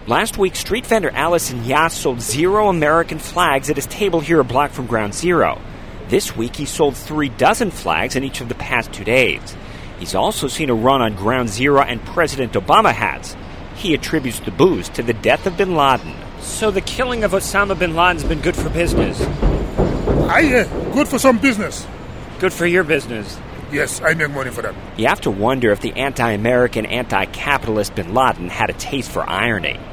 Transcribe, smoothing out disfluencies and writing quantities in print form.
Last week, street vendor Allison Yass sold 0 American flags at his table here a block from Ground Zero. This week, he sold 36 flags in each of the past 2 days. He's also seen a run on Ground Zero and President Obama hats. He attributes the boost to the death of bin Laden. So the killing of Osama bin Laden's been good for business? Good for some business. Good for your business? Yes, I make money for that. You have to wonder if the anti-American, anti-capitalist bin Laden had a taste for irony.